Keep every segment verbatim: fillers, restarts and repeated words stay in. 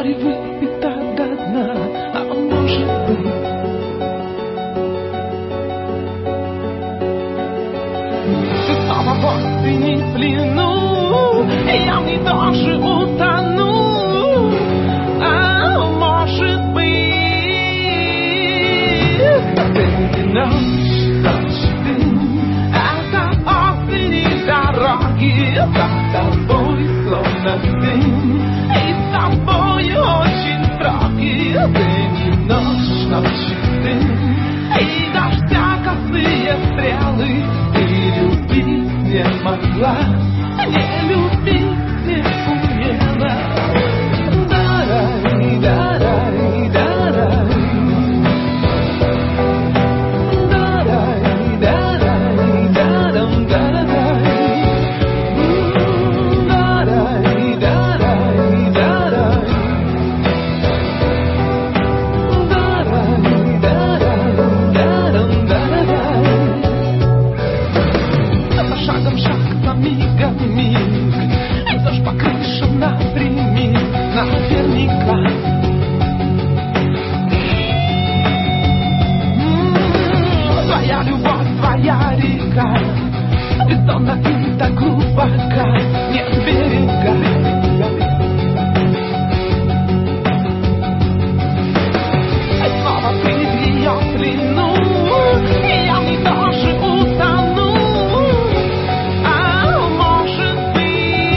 море выпито до дна, а может быть ты снова в осени в плену, и я в ней тоже утону, а может быть ты не ночь, ночь ты, это осень дороги, за тобой словно дым, и с тобой очень строгий. Ты не ночь, ночь ты, и дождя косые стрелы. Ты любить не могла, не любить не умела. Дарай, дарай, дарай. Дарай, дарай, дарам, дарай. Дарай, дарай, дарай. Дарай, дарай, дарам, дарай. За шагом шаг, за мигом миг, и дождь по крышам напрямик, наверняка. Твоя любовь, твоя река, бетонно бита глубока, нет берега. И снова ты в ее плену, и я в ней тоже утону, а может быть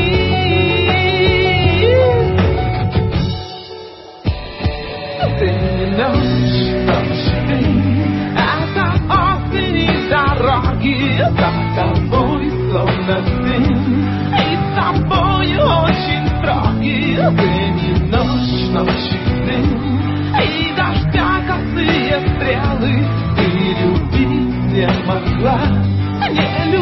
ты не ночь, ночь ты, это осень дороги, за тобой словно дым, и с тобой очень строгий. Ты не ночь, ночь ты, и дождя косые стрелы. Ты любить не могла, не